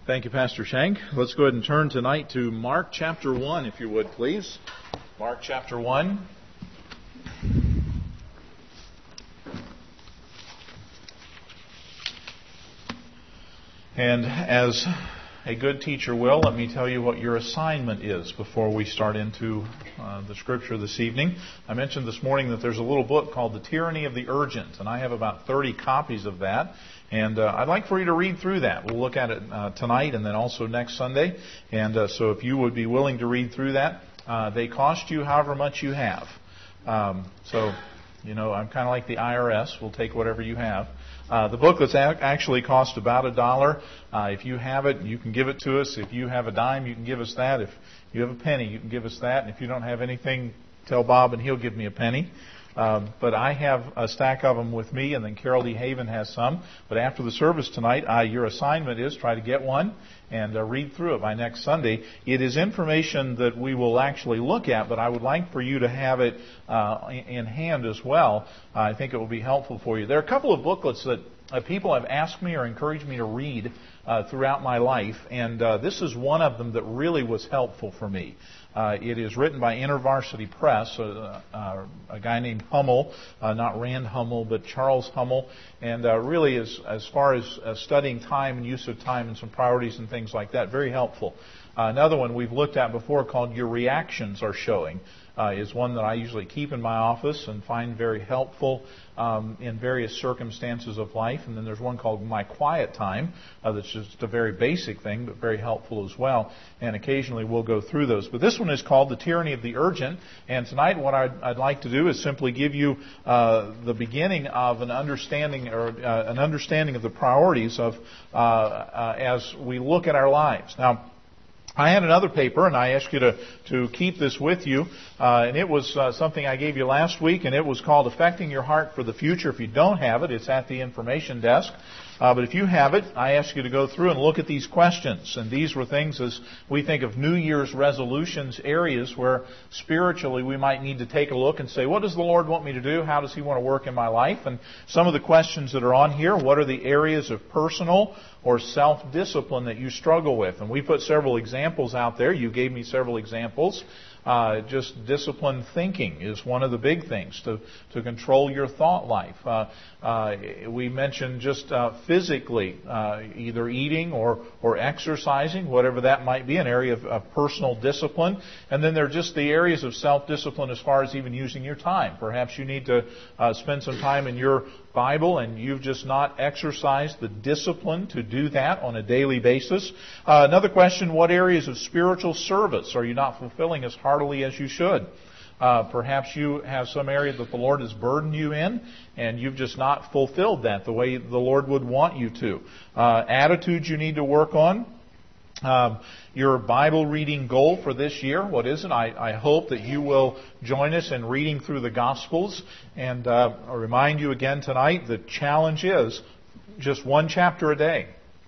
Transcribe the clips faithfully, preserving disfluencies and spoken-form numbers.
Thank you, Pastor Shank. Let's go ahead and turn tonight to Mark chapter one, if you would, please. Mark chapter one. And as a good teacher will, let me tell you what your assignment is before we start into uh, the Scripture this evening. I mentioned this morning that there's a little book called The Tyranny of the Urgent, and I have about thirty copies of that. And uh, I'd like for you to read through that. We'll look at it uh, tonight and then also next Sunday. And uh, so if you would be willing to read through that, uh, they cost you however much you have. Um, so, you know, I'm kind of like the I R S. We'll take whatever you have. Uh, the booklets actually cost about a dollar. Uh, if you have it, you can give it to us. If you have a dime, you can give us that. If you have a penny, you can give us that. And if you don't have anything, tell Bob and he'll give me a penny. Um, but I have a stack of them with me, and then Carol D. Haven has some. But after the service tonight, uh, your assignment is try to get one and uh, read through it by next Sunday. It is information that we will actually look at, but I would like for you to have it uh, in hand as well. Uh, I think it will be helpful for you. There are a couple of booklets that uh, people have asked me or encouraged me to read uh, throughout my life, and uh, this is one of them that really was helpful for me. Uh, it is written by InterVarsity Press, uh, uh, a guy named Hummel, uh, not Rand Hummel, but Charles Hummel, and uh, really is, as far as uh, studying time and use of time and some priorities and things like that, very helpful. Uh, another one we've looked at before called Your Reactions Are Showing uh, is one that I usually keep in my office and find very helpful um, in various circumstances of life. And then there's one called My Quiet Time uh, that's just a very basic thing, but very helpful as well. And occasionally we'll go through those. But this one is called The Tyranny of the Urgent. And tonight what I'd, I'd like to do is simply give you uh, the beginning of an understanding or uh, an understanding of the priorities of uh, uh, as we look at our lives. Now, I had another paper, and I asked you to, to keep this with you, uh, and it was uh, something I gave you last week, and it was called Affecting Your Heart for the Future. If you don't have it, it's at the information desk. Uh, but if you have it, I ask you to go through and look at these questions. And these were things as we think of New Year's resolutions, areas where spiritually we might need to take a look and say, what does the Lord want me to do? How does He want to work in my life? And some of the questions that are on here, what are the areas of personal or self-discipline that you struggle with? And we put several examples out there. You gave me several examples. Uh, just disciplined thinking is one of the big things to, to control your thought life. Uh, uh, we mentioned just uh, physically, uh, either eating or, or exercising, whatever that might be, an area of, of personal discipline. And then there are just the areas of self-discipline as far as even using your time. Perhaps you need to uh, spend some time in your Bible and you've just not exercised the discipline to do that on a daily basis. Uh, another question, what areas of spiritual service are you not fulfilling as heartily as you should? Uh, perhaps you have some area that the Lord has burdened you in and you've just not fulfilled that the way the Lord would want you to. Uh, attitudes you need to work on. Um, your Bible reading goal for this year, what is it? I, I hope that you will join us in reading through the Gospels. And uh, I'll remind you again tonight, the challenge is just one chapter a day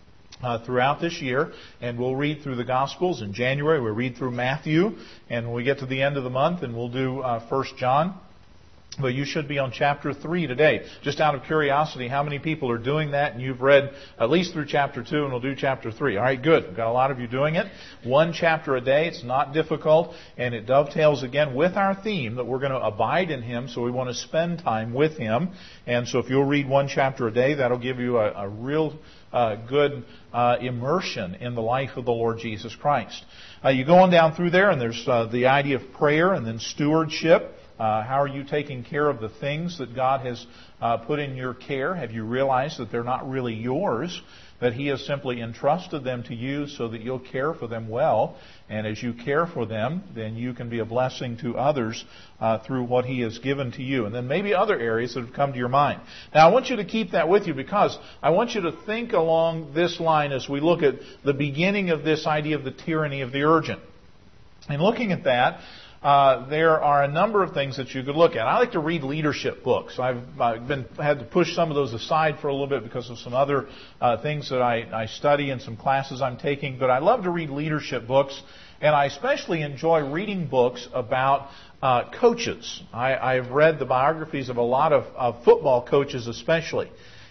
uh, throughout this year. And we'll read through the Gospels. In January, we'll read through Matthew. And when we get to the end of the month, and we'll do uh, First John. But you should be on chapter three today. Just out of curiosity, how many people are doing that? And you've read at least through chapter two and we'll do chapter three. All right, good. We've got a lot of you doing it. One chapter a day. It's not difficult. And it dovetails again with our theme that we're going to abide in Him. So we want to spend time with Him. And so if you'll read one chapter a day, that'll give you a, a real uh, good uh, immersion in the life of the Lord Jesus Christ. Uh, you go on down through there and there's uh, the idea of prayer and then stewardship. Uh, how are you taking care of the things that God has uh, put in your care? Have you realized that they're not really yours, that He has simply entrusted them to you so that you'll care for them well? And as you care for them, then you can be a blessing to others uh, through what He has given to you. And then maybe other areas that have come to your mind. Now, I want you to keep that with you because I want you to think along this line as we look at the beginning of this idea of the tyranny of the urgent. And looking at that, Uh, there are a number of things that you could look at. I like to read leadership books. I've, I've been had to push some of those aside for a little bit because of some other uh, things that I, I study and some classes I'm taking. But I love to read leadership books, and I especially enjoy reading books about uh, coaches. I, I've read the biographies of a lot of, of football coaches especially.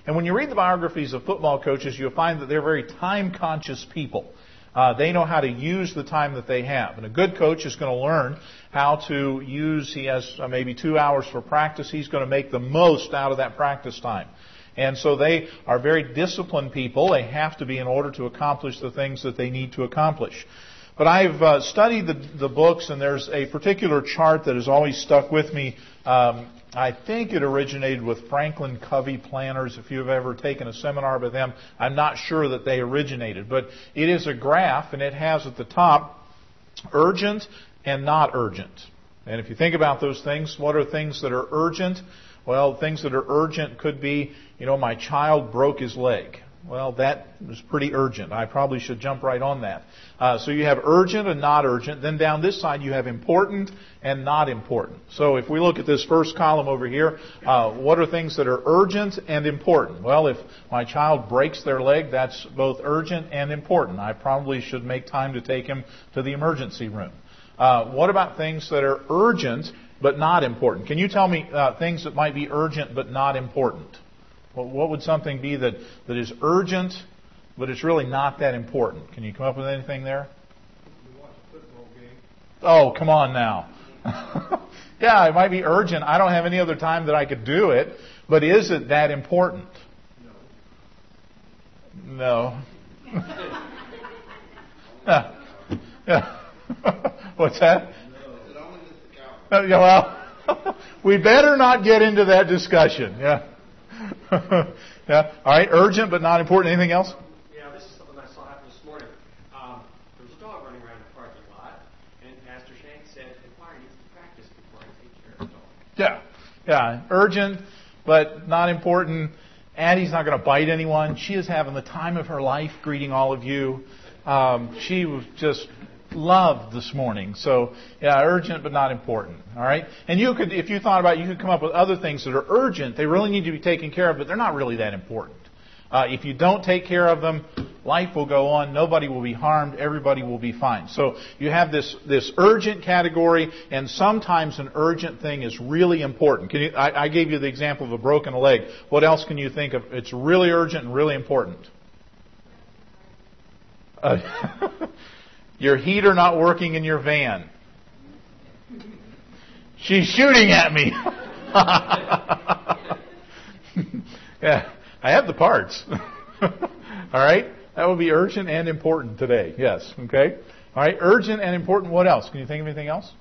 And when you read the biographies of football coaches, you'll find that they're very time-conscious people. Uh, they know how to use the time that they have. And a good coach is going to learn how to use, he has uh, maybe two hours for practice. He's going to make the most out of that practice time. And so they are very disciplined people. They have to be in order to accomplish the things that they need to accomplish. But I've uh, studied the, the books, and there's a particular chart that has always stuck with me. Um, I think it originated with Franklin Covey planners. If you've ever taken a seminar with them, I'm not sure that they originated. But it is a graph, and it has at the top urgent and not urgent. And if you think about those things, what are things that are urgent? Well, things that are urgent could be, you know, my child broke his leg. Well, that is pretty urgent. I probably should jump right on that. Uh, so you have urgent and not urgent. Then down this side you have important and not important. So if we look at this first column over here, uh, what are things that are urgent and important? Well, if my child breaks their leg, that's both urgent and important. I probably should make time to take him to the emergency room. Uh, what about things that are urgent but not important? Can you tell me uh, things that might be urgent but not important? What would something be that, that is urgent, but it's really not that important? Can you come up with anything there? You watch a football game. Oh, come on now. Yeah, it might be urgent. I don't have any other time that I could do it, but is it that important? No. No. Yeah. Yeah. What's that? No. Yeah, well, we better not get into that discussion. Yeah. Yeah. All right. Urgent but not important. Anything else? Yeah, this is something I saw happen this morning. Um, there was a dog running around the parking lot, and Pastor Shank said, the choir needs to practice before I take care of the dog. Yeah. Yeah. Urgent but not important. Addie's not going to bite anyone. She is having the time of her life greeting all of you. Um, she was just loved this morning. So, yeah, urgent but not important. All right? And you could, if you thought about it, you could come up with other things that are urgent. They really need to be taken care of, but they're not really that important. Uh, if you don't take care of them, life will go on. Nobody will be harmed. Everybody will be fine. So you have this, this urgent category, and sometimes an urgent thing is really important. Can you, I, I gave you the example of a broken leg. What else can you think of? It's really urgent and really important. Uh, your heater not working in your van. She's shooting at me. Yeah, I have the parts. All right? That would be urgent and important today. Yes, okay? All right, urgent and important. What else? Can you think of anything else?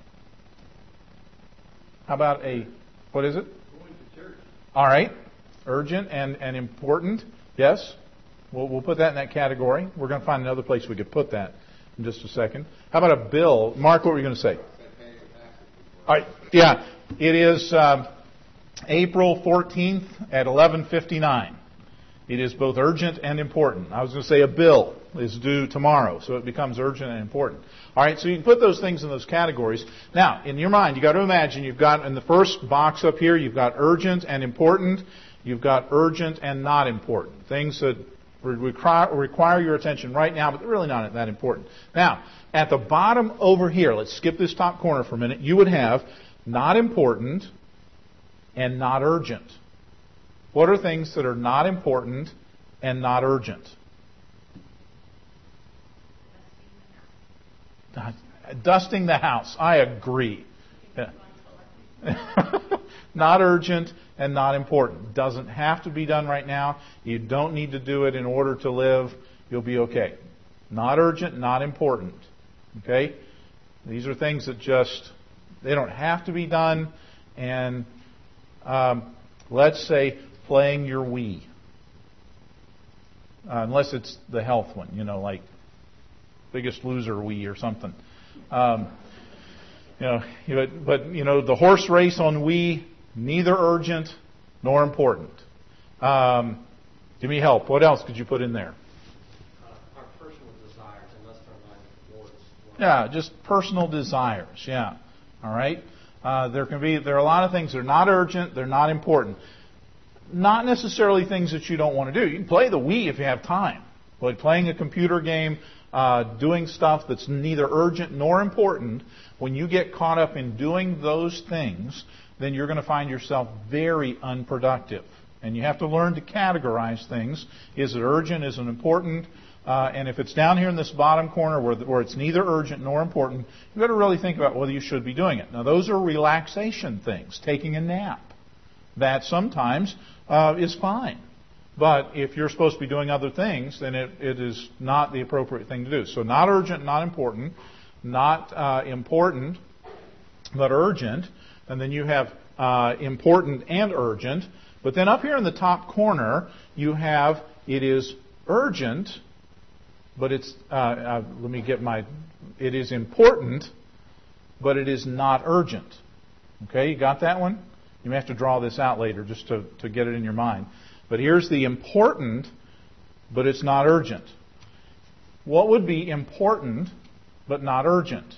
How about a, what is it? Going to church. All right, urgent and, and important. Yes? We'll, we'll put that in that category. We're going to find another place we could put that in just a second. How about a bill? Mark, what were you going to say? All right. Yeah. It is um, April fourteenth at eleven fifty-nine. It is both urgent and important. I was going to say a bill is due tomorrow, so it becomes urgent and important. All right, so you can put those things in those categories. Now, in your mind, you've got to imagine you've got in the first box up here, you've got urgent and important. You've got urgent and not important. Things that require, require your attention right now, but they're really not that important. Now, at the bottom over here, let's skip this top corner for a minute, you would have not important and not urgent. What are things that are not important and not urgent? Dusting the house. I agree. Yeah. Not urgent and not important. Doesn't have to be done right now. You don't need to do it in order to live. You'll be okay. Not urgent, not important. Okay? These are things that just, they don't have to be done. And um, let's say playing your Wii. Uh, unless it's the health one, you know, like Biggest Loser Wii or something. Um, you know, but, but, you know, the horse race on Wii, neither urgent nor important. Um, give me help. What else could you put in there? Uh, our personal desires, unless they're aligned with Lord's word. Yeah, just personal desires. Yeah. All right. Uh, there can be there are a lot of things that are not urgent. They're not important. Not necessarily things that you don't want to do. You can play the Wii if you have time. But playing a computer game, uh, doing stuff that's neither urgent nor important, when you get caught up in doing those things, then you're going to find yourself very unproductive. And you have to learn to categorize things. Is it urgent? Is it important? Uh, and if it's down here in this bottom corner where, where it's neither urgent nor important, you've got to really think about whether you should be doing it. Now, those are relaxation things, taking a nap. That sometimes uh, is fine. But if you're supposed to be doing other things, then it, it is not the appropriate thing to do. So not urgent, not important. Not uh, important, but urgent. And then you have uh, important and urgent. But then up here in the top corner, you have it is urgent, but it's, uh, uh, let me get my, it is important, but it is not urgent. Okay, you got that one? You may have to draw this out later just to, to get it in your mind. But here's the important, but it's not urgent. What would be important, but not urgent?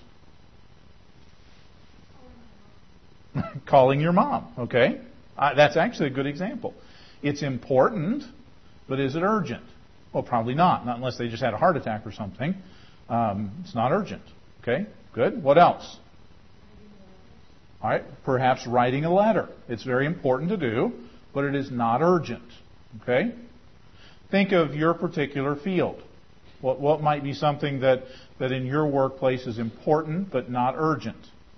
Calling your mom, okay? Uh, that's actually a good example. It's important, but is it urgent? Well, probably not. Not unless they just had a heart attack or something. Um, it's not urgent. Okay, good. What else? All right, perhaps writing a letter. It's very important to do, but it is not urgent. Okay? Think of your particular field. What, what might be something that, that in your workplace is important, but not urgent?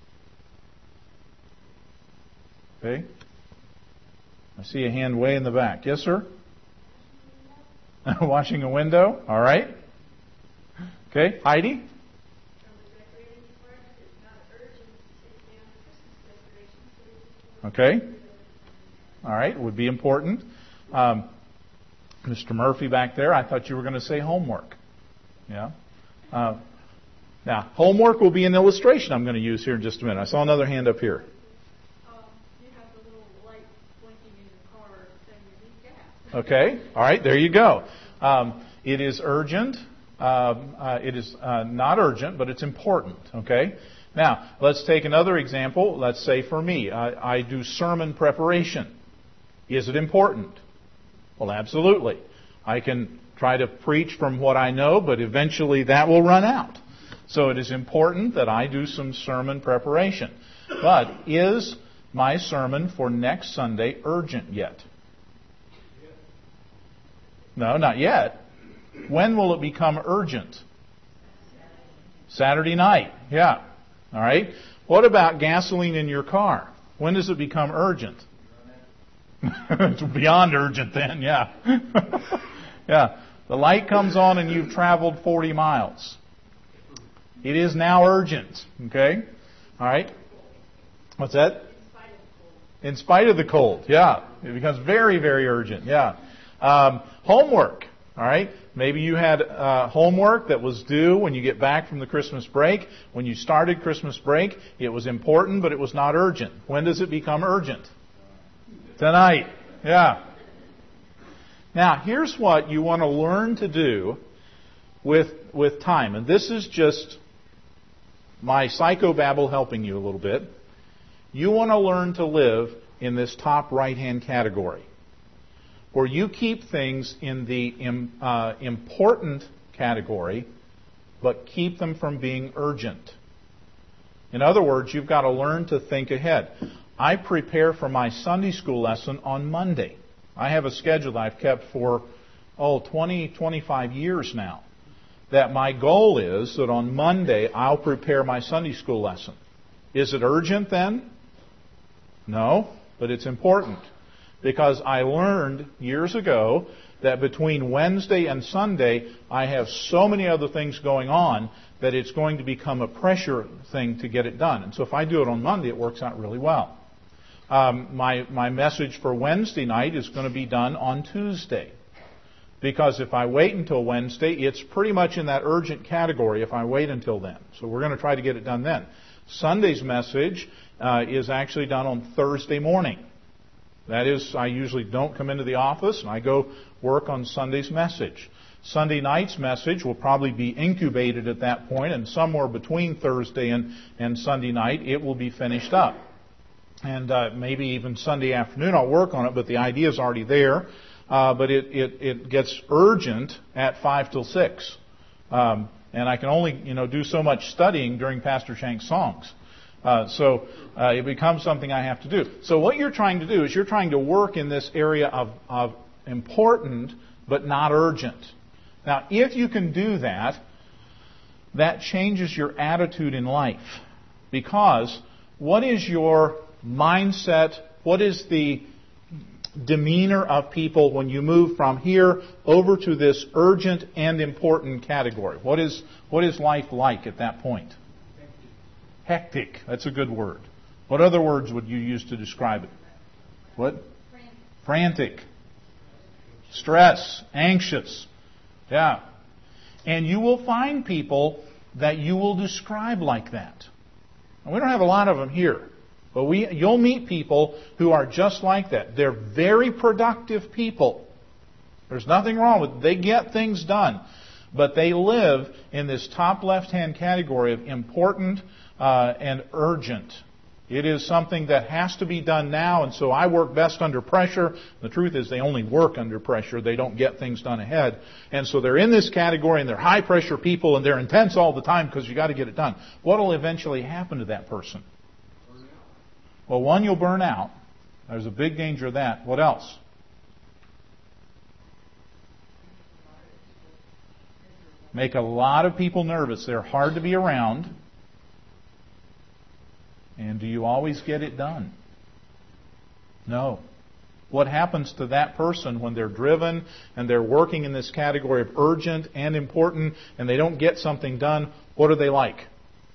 Okay? I see a hand way in the back. Yes, sir? Washing a window. All right. Okay. Heidi? Okay. All right. Would be important. Um, Mister Murphy back there, I thought you were going to say homework. Yeah. Uh, now, homework will be an illustration I'm going to use here in just a minute. I saw another hand up here. Okay. All right. There you go. Um, it is urgent. Um, uh, it is uh, not urgent, but it's important. Okay. Now, let's take another example. Let's say for me, I, I do sermon preparation. Is it important? Well, absolutely. I can try to preach from what I know, but eventually that will run out. So it is important that I do some sermon preparation. But is my sermon for next Sunday urgent yet? No, not yet. When will it become urgent? Saturday night. Yeah. All right. What about gasoline in your car? When does it become urgent? It's beyond urgent then, yeah. Yeah. The light comes on and you've traveled forty miles. It is now urgent. Okay? All right. What's that? In spite of the cold. Yeah. It becomes very, very urgent. Yeah. Um, homework. All right. Maybe you had uh, homework that was due when you get back from the Christmas break. When you started Christmas break, it was important, but it was not urgent. When does it become urgent? Tonight. Yeah. Now, here's what you want to learn to do with with time. And this is just my psychobabble helping you a little bit. You want to learn to live in this top right-hand category, where you keep things in the uh, important category, but keep them from being urgent. In other words, you've got to learn to think ahead. I prepare for my Sunday school lesson on Monday. I have a schedule that I've kept for, oh, twenty, twenty-five years now. That my goal is that on Monday I'll prepare my Sunday school lesson. Is it urgent then? No, but it's important. Because I learned years ago that between Wednesday and Sunday, I have so many other things going on that it's going to become a pressure thing to get it done. And so if I do it on Monday, it works out really well. Um, my, my message for Wednesday night is going to be done on Tuesday. Because if I wait until Wednesday, it's pretty much in that urgent category if I wait until then. So we're going to try to get it done then. Sunday's message uh, is actually done on Thursday morning. That is, I usually don't come into the office, and I go work on Sunday's message. Sunday night's message will probably be incubated at that point, and somewhere between Thursday and, and Sunday night, it will be finished up. And uh, maybe even Sunday afternoon I'll work on it, but the idea is already there. Uh, but it, it, it gets urgent at five till six. Um, and I can only, you know, do so much studying during Pastor Shank's songs. Uh, so uh, it becomes something I have to do. So what you're trying to do is you're trying to work in this area of, of important but not urgent. Now, if you can do that, that changes your attitude in life. Because what is your mindset? What is the demeanor of people when you move from here over to this urgent and important category? What is what is life like at that point? Hectic. That's a good word. What other words would you use to describe it? What? Frantic. Frantic. Stress. Anxious. Yeah. And you will find people that you will describe like that. And we don't have a lot of them here. But we, you'll meet people who are just like that. They're very productive people. There's nothing wrong with it. They get things done. But they live in this top left-hand category of important uh, and urgent. It is something that has to be done now, and so I work best under pressure. The truth is they only work under pressure. They don't get things done ahead. And so they're in this category, and they're high-pressure people, and they're intense all the time because you've got to get it done. What will eventually happen to that person? Well, one, you'll burn out. There's a big danger of that. What else? Make a lot of people nervous. They're hard to be around. And do you always get it done? No. What happens to that person when they're driven and they're working in this category of urgent and important and they don't get something done? What are they like?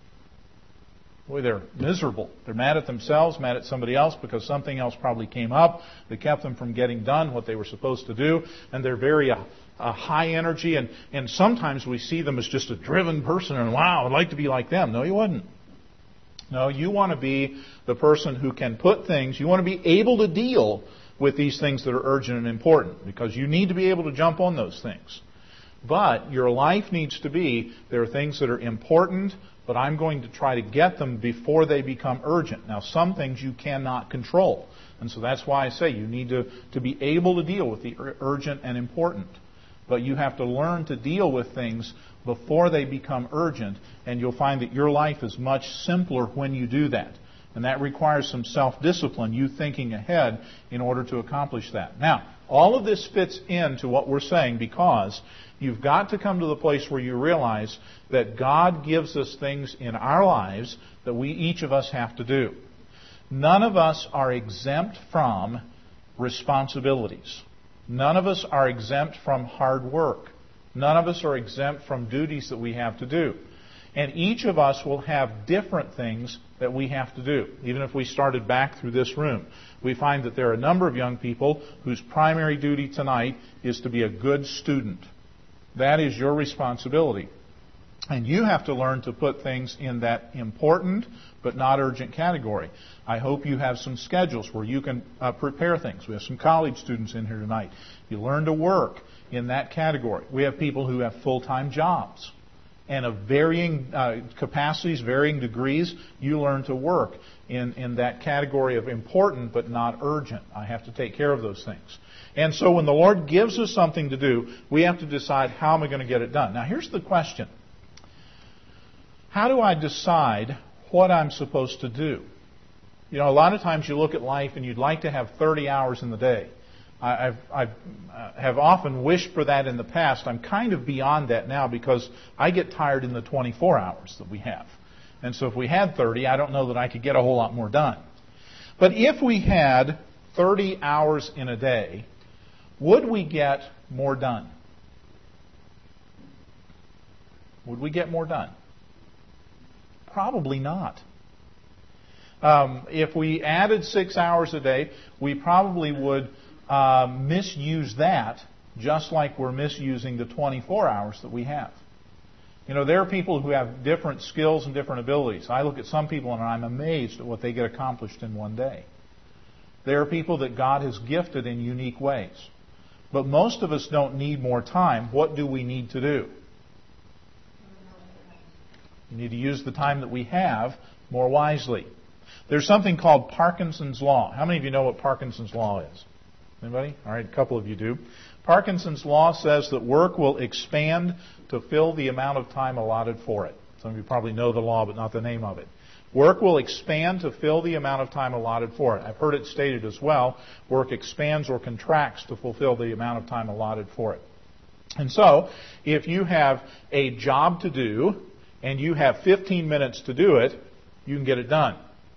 Boy, they're miserable. They're mad at themselves, mad at somebody else because something else probably came up that kept them from getting done what they were supposed to do. And they're very uh, uh, high energy. And, and sometimes we see them as just a driven person. And wow, I'd like to be like them. No, you wouldn't. No, you want to be the person who can put things, you want to be able to deal with these things that are urgent and important. Because you need to be able to jump on those things. But your life needs to be, there are things that are important, but I'm going to try to get them before they become urgent. Now, some things you cannot control. And so that's why I say you need to, to be able to deal with the urgent and important. But you have to learn to deal with things before they become urgent, and you'll find that your life is much simpler when you do that. And that requires some self-discipline, you thinking ahead in order to accomplish that. Now, all of this fits into what we're saying because you've got to come to the place where you realize that God gives us things in our lives that we, each of us, have to do. None of us are exempt from responsibilities. None of us are exempt from hard work. None of us are exempt from duties that we have to do. And each of us will have different things that we have to do. Even if we started back through this room, we find that there are a number of young people whose primary duty tonight is to be a good student. That is your responsibility. And you have to learn to put things in that important but not urgent category. I hope you have some schedules where you can uh, prepare things. We have some college students in here tonight. You learn to work in that category. We have people who have full-time jobs. And of varying uh, capacities, varying degrees, you learn to work in, in that category of important but not urgent. I have to take care of those things. And so when the Lord gives us something to do, we have to decide, how am I going to get it done? Now here's the question. How do I decide what I'm supposed to do? You know, a lot of times you look at life and you'd like to have thirty hours in the day. I've, I've uh, have often wished for that in the past. I'm kind of beyond that now because I get tired in the twenty-four hours that we have. And so if we had thirty, I don't know that I could get a whole lot more done. But if we had thirty hours in a day, would we get more done? Would we get more done? Probably not. Um, if we added six hours a day, we probably would uh, misuse that just like we're misusing the twenty-four hours that we have. You know, there are people who have different skills and different abilities. I look at some people and I'm amazed at what they get accomplished in one day. There are people that God has gifted in unique ways. But most of us don't need more time. What do we need to do? We need to use the time that we have more wisely. There's something called Parkinson's Law. How many of you know what Parkinson's Law is? Anybody? All right, a couple of you do. Parkinson's Law says that work will expand to fill the amount of time allotted for it. Some of you probably know the law, but not the name of it. Work will expand to fill the amount of time allotted for it. I've heard it stated as well, work expands or contracts to fulfill the amount of time allotted for it. And so, if you have a job to do, and you have fifteen minutes to do it, you can get it done.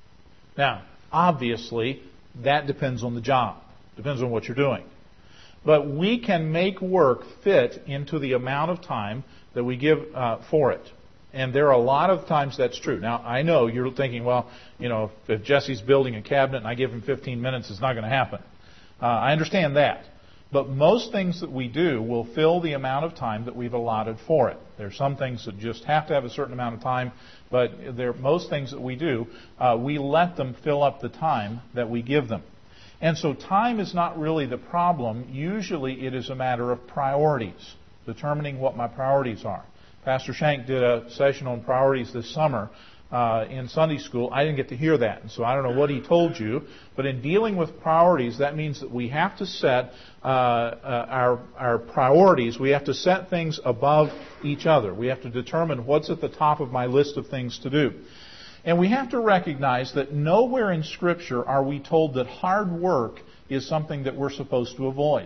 Now, obviously, that depends on the job. Depends on what you're doing. But we can make work fit into the amount of time that we give uh, for it. And there are a lot of times that's true. Now, I know you're thinking, well, you know, if Jesse's building a cabinet and I give him fifteen minutes, it's not going to happen. Uh, I understand that. But most things that we do will fill the amount of time that we've allotted for it. There are some things that just have to have a certain amount of time, but there, most things that we do, uh, we let them fill up the time that we give them. And so time is not really the problem. Usually it is a matter of priorities, determining what my priorities are. Pastor Shank did a session on priorities this summer uh, in Sunday school. I didn't get to hear that, and so I don't know what he told you. But in dealing with priorities, that means that we have to set uh, uh, our, our priorities. We have to set things above each other. We have to determine what's at the top of my list of things to do. And we have to recognize that nowhere in Scripture are we told that hard work is something that we're supposed to avoid.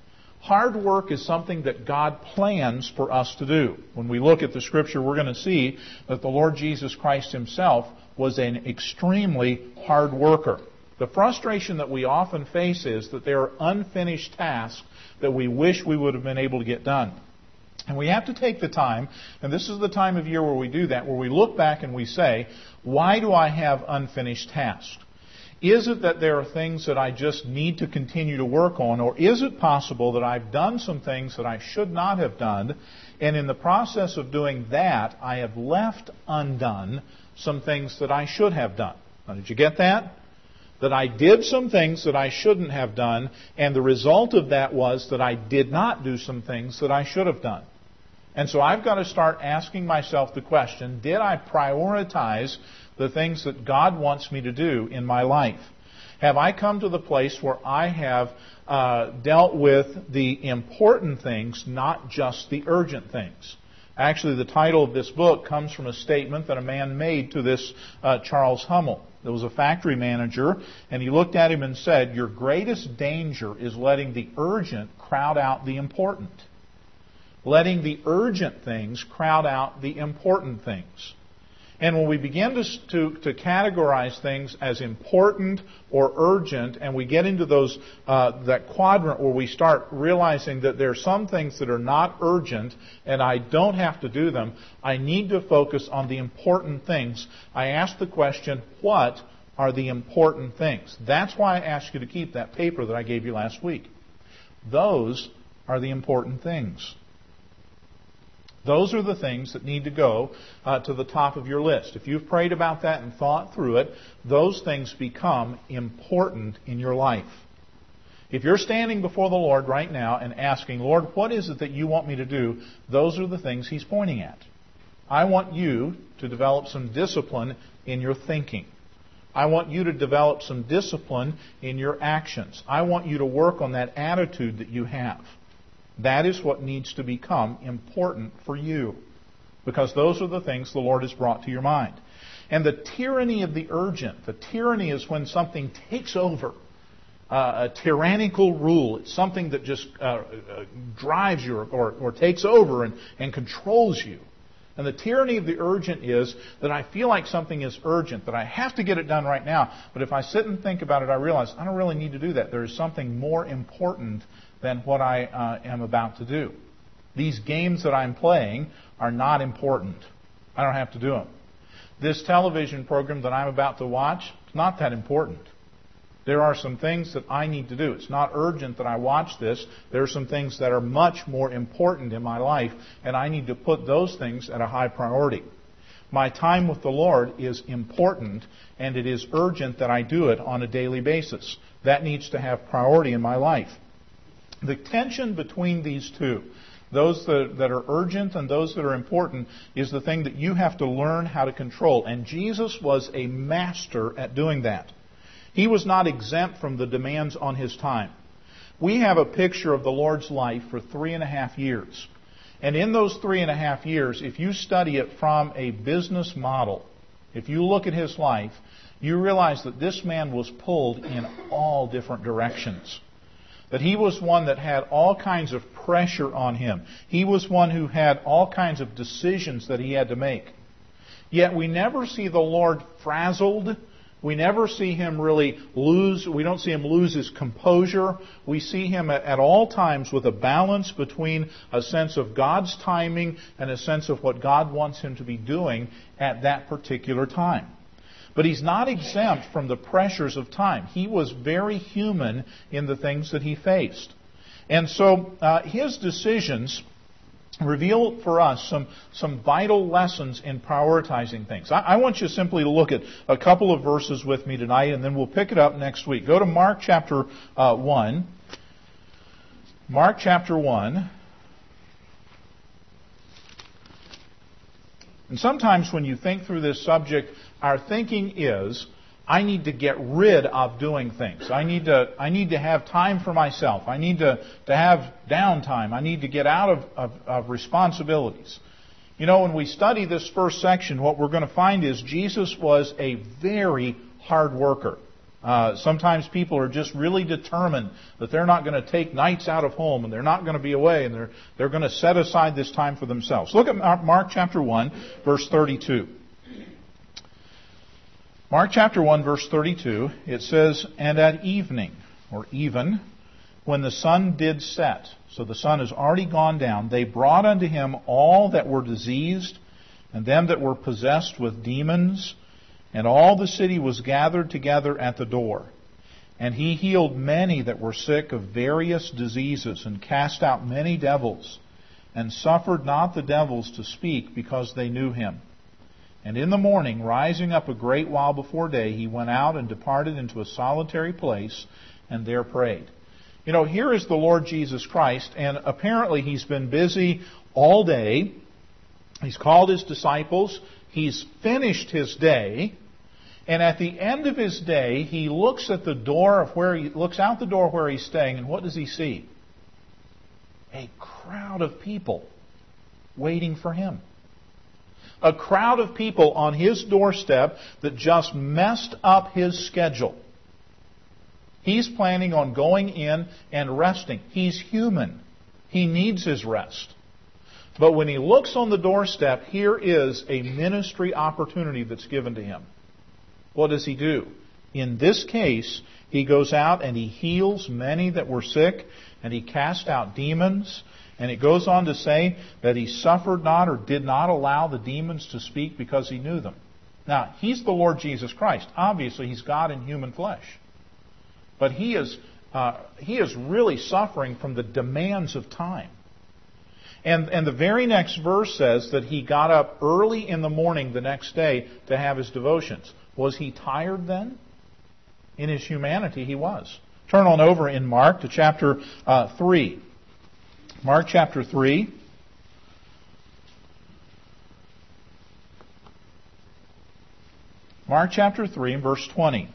Hard work is something that God plans for us to do. When we look at the Scripture, we're going to see that the Lord Jesus Christ Himself was an extremely hard worker. The frustration that we often face is that there are unfinished tasks that we wish we would have been able to get done. And we have to take the time, and this is the time of year where we do that, where we look back and we say, why do I have unfinished tasks? Is it that there are things that I just need to continue to work on, or is it possible that I've done some things that I should not have done, and in the process of doing that, I have left undone some things that I should have done? Now, did you get that? That I did some things that I shouldn't have done, and the result of that was that I did not do some things that I should have done. And so I've got to start asking myself the question, did I prioritize the things that God wants me to do in my life? Have I come to the place where I have uh, dealt with the important things, not just the urgent things? Actually, the title of this book comes from a statement that a man made to this uh, Charles Hummel. There was a factory manager, and he looked at him and said, your greatest danger is letting the urgent crowd out the important. Letting the urgent things crowd out the important things. And when we begin to, to, to categorize things as important or urgent, and we get into those uh, that quadrant where we start realizing that there are some things that are not urgent and I don't have to do them, I need to focus on the important things. I ask the question, what are the important things? That's why I asked you to keep that paper that I gave you last week. Those are the important things. Those are the things that need to go uh, to the top of your list. If you've prayed about that and thought through it, those things become important in your life. If you're standing before the Lord right now and asking, Lord, what is it that you want me to do? Those are the things He's pointing at. I want you to develop some discipline in your thinking. I want you to develop some discipline in your actions. I want you to work on that attitude that you have. That is what needs to become important for you, because those are the things the Lord has brought to your mind. And the tyranny of the urgent, the tyranny is when something takes over, uh, a tyrannical rule. It's something that just uh, uh, drives you or, or, or takes over and, and controls you. And the tyranny of the urgent is that I feel like something is urgent, that I have to get it done right now. But if I sit and think about it, I realize I don't really need to do that. There is something more important than what I uh, am about to do. These games that I'm playing are not important. I don't have to do them. This television program that I'm about to watch is not that important. There are some things that I need to do. It's not urgent that I watch this. There are some things that are much more important in my life, and I need to put those things at a high priority. My time with the Lord is important, and it is urgent that I do it on a daily basis. That needs to have priority in my life. The tension between these two, those that, that are urgent and those that are important, is the thing that you have to learn how to control. And Jesus was a master at doing that. He was not exempt from the demands on His time. We have a picture of the Lord's life for three and a half years. And in those three and a half years, if you study it from a business model, if you look at his life, you realize that this man was pulled in all different directions. That he was one that had all kinds of pressure on him. He was one who had all kinds of decisions that he had to make. Yet we never see the Lord frazzled. We never see him really lose, we don't see him lose his composure. We see him at, at all times with a balance between a sense of God's timing and a sense of what God wants him to be doing at that particular time. But he's not exempt from the pressures of time. He was very human in the things that he faced. And so uh, his decisions reveal for us some, some vital lessons in prioritizing things. I, I want you simply to look at a couple of verses with me tonight, and then we'll pick it up next week. Go to Mark chapter uh, one. Mark chapter one. And sometimes when you think through this subject, our thinking is, I need to get rid of doing things. I need to I need to have time for myself. I need to, to have downtime. I need to get out of, of, of responsibilities. You know, when we study this first section, what we're going to find is Jesus was a very hard worker. Uh, sometimes people are just really determined that they're not going to take nights out of home and they're not going to be away and they're they're going to set aside this time for themselves. Look at Mark chapter one, verse thirty-two. Mark chapter one, verse thirty-two, it says, "And at evening," or even, "when the sun did set," so the sun has already gone down, "they brought unto him all that were diseased, and them that were possessed with demons, and all the city was gathered together at the door. And he healed many that were sick of various diseases, and cast out many devils, and suffered not the devils to speak, because they knew him. And in the morning, rising up a great while before day, he went out and departed into a solitary place, and there prayed." You know, here is the Lord Jesus Christ, and apparently he's been busy all day. He's called his disciples. He's finished his day. And at the end of his day, he looks at the door of where he looks out the door where he's staying, and what does he see? A crowd of people waiting for him. A crowd of people on his doorstep that just messed up his schedule. He's planning on going in and resting. He's human. He needs his rest. But when he looks on the doorstep, here is a ministry opportunity that's given to him. What does he do? In this case, he goes out and he heals many that were sick, and he cast out demons. And it goes on to say that he suffered not or did not allow the demons to speak because he knew them. Now, he's the Lord Jesus Christ. Obviously, he's God in human flesh. But he is, uh, he is really suffering from the demands of time. And, and the very next verse says that he got up early in the morning the next day to have his devotions. Was he tired then? In his humanity, he was. Turn on over in Mark to chapter uh, three. Mark chapter three. Mark chapter three and verse twenty.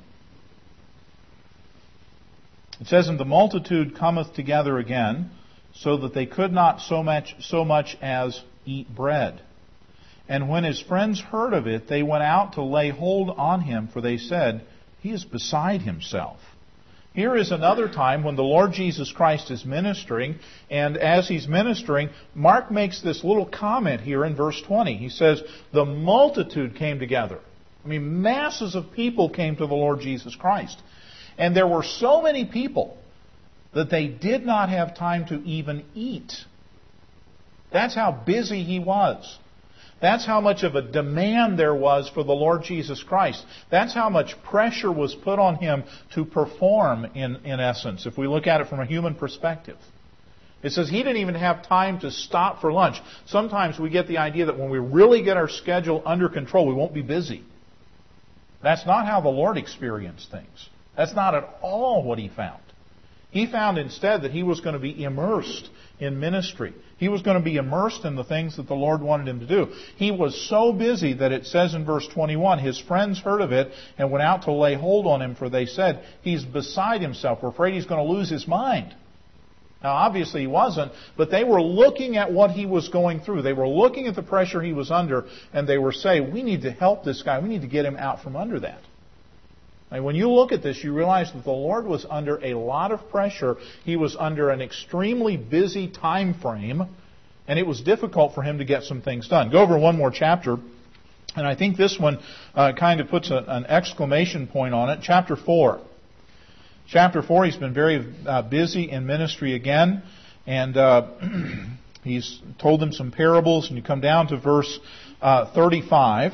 It says, "And the multitude cometh together again, so that they could not so much so much as eat bread. And when his friends heard of it, they went out to lay hold on him, for they said, He is beside himself." Here is another time when the Lord Jesus Christ is ministering, and as he's ministering, Mark makes this little comment here in verse twenty. He says, the multitude came together. I mean, masses of people came to the Lord Jesus Christ. And there were so many people that they did not have time to even eat. That's how busy he was. That's how much of a demand there was for the Lord Jesus Christ. That's how much pressure was put on him to perform, in, in essence, if we look at it from a human perspective. It says he didn't even have time to stop for lunch. Sometimes we get the idea that when we really get our schedule under control, we won't be busy. That's not how the Lord experienced things. That's not at all what he found. He found instead that he was going to be immersed in ministry. He was going to be immersed in the things that the Lord wanted him to do. He was so busy that it says in verse twenty-one, his friends heard of it and went out to lay hold on him, for they said, He's beside himself. We're afraid he's going to lose his mind. Now, obviously he wasn't, but they were looking at what he was going through. They were looking at the pressure he was under, and they were saying, we need to help this guy. We need to get him out from under that. And when you look at this, you realize that the Lord was under a lot of pressure. He was under an extremely busy time frame, and it was difficult for him to get some things done. Go over one more chapter, and I think this one uh, kind of puts a, an exclamation point on it. Chapter four. Chapter four, he's been very uh, busy in ministry again, and uh, he's told them some parables, and you come down to verse uh, thirty-five.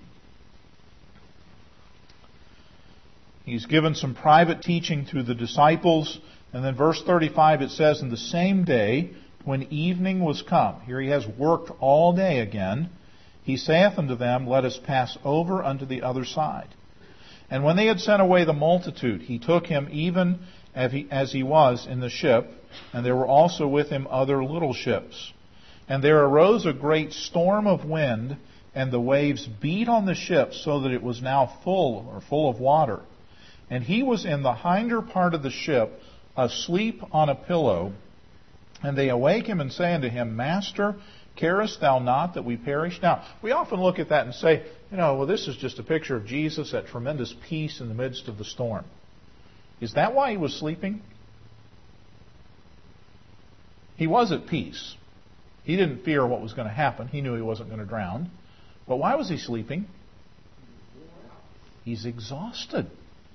He's given some private teaching to the disciples. And then verse thirty-five, it says, "In the same day, when evening was come," here he has worked all day again, "he saith unto them, Let us pass over unto the other side. And when they had sent away the multitude, he took him even as he was in the ship, and there were also with him other little ships. And there arose a great storm of wind, and the waves beat on the ship, so that it was now full, or full of water. And he was in the hinder part of the ship, asleep on a pillow. And they awake him and say unto him, Master, carest thou not that we perish? Now, we often look at that and say, you know, well, this is just a picture of Jesus at tremendous peace in the midst of the storm. Is that why he was sleeping? He was at peace. He didn't fear what was going to happen. He knew he wasn't going to drown. But why was he sleeping? He's exhausted.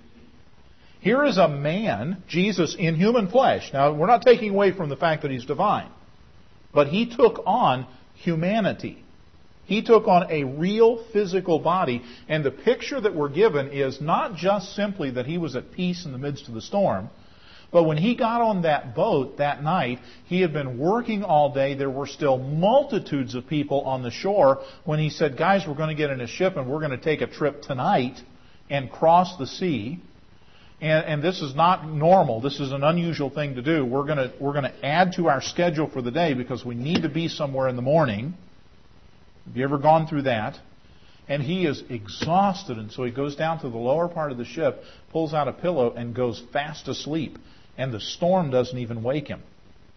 Here is a man, Jesus, in human flesh. Now, we're not taking away from the fact that he's divine. But he took on humanity. He took on a real physical body. And the picture that we're given is not just simply that he was at peace in the midst of the storm. But when he got on that boat that night, he had been working all day. There were still multitudes of people on the shore when he said, guys, we're going to get in a ship and we're going to take a trip tonight and cross the sea. And, and this is not normal. This is an unusual thing to do. We're going to we're going to add to our schedule for the day because we need to be somewhere in the morning. Have you ever gone through that? And he is exhausted, and so he goes down to the lower part of the ship, pulls out a pillow, and goes fast asleep. And the storm doesn't even wake him.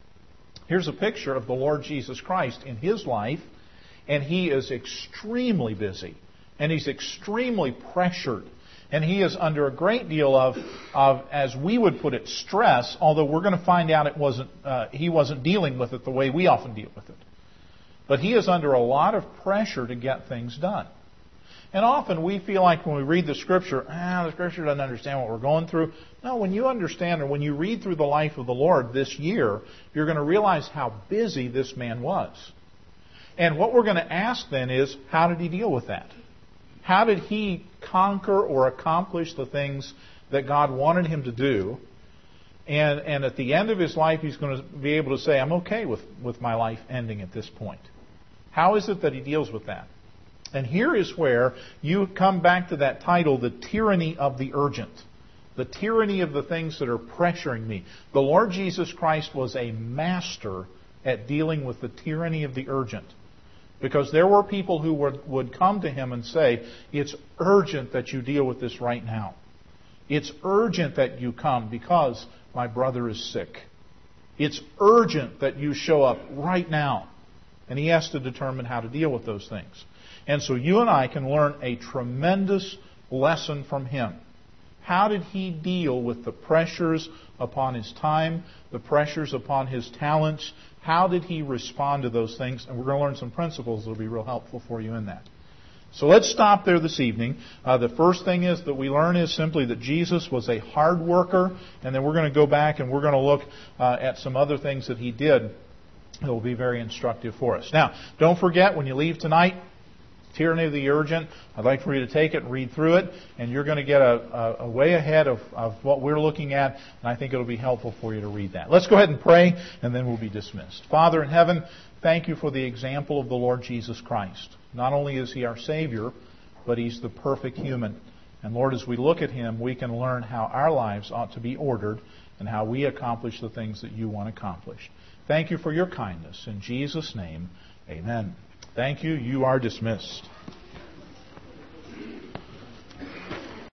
Here's a picture of the Lord Jesus Christ in his life, and he is extremely busy, and he's extremely pressured. And he is under a great deal of, of, as we would put it, stress, although we're going to find out it wasn't, uh, he wasn't dealing with it the way we often deal with it. But he is under a lot of pressure to get things done. And often we feel like when we read the Scripture, ah, the Scripture doesn't understand what we're going through. No, when you understand, or when you read through the life of the Lord this year, you're going to realize how busy this man was. And what we're going to ask then is, how did he deal with that? How did he conquer or accomplish the things that God wanted him to do? And, and at the end of his life, he's going to be able to say, I'm okay with, with my life ending at this point. How is it that he deals with that? And here is where you come back to that title, The Tyranny of the Urgent. The tyranny of the things that are pressuring me. The Lord Jesus Christ was a master at dealing with the tyranny of the urgent. Because there were people who would, would come to him and say, it's urgent that you deal with this right now. It's urgent that you come because my brother is sick. It's urgent that you show up right now. And he has to determine how to deal with those things. And so you and I can learn a tremendous lesson from him. How did he deal with the pressures upon his time, the pressures upon his talents? How did he respond to those things? And we're going to learn some principles that will be real helpful for you in that. So let's stop there this evening. Uh, the first thing is that we learn is simply that Jesus was a hard worker. And then we're going to go back and we're going to look uh, at some other things that he did that will be very instructive for us. Now, don't forget when you leave tonight, Tyranny of the Urgent. I'd like for you to take it and read through it, and you're going to get a, a, a way ahead of, of what we're looking at, and I think it'll be helpful for you to read that. Let's go ahead and pray, and then we'll be dismissed. Father in heaven, thank you for the example of the Lord Jesus Christ. Not only is he our Savior, but he's the perfect human. And Lord, as we look at him, we can learn how our lives ought to be ordered and how we accomplish the things that you want to accomplish. Thank you for your kindness. In Jesus' name, amen. Thank you. You are dismissed.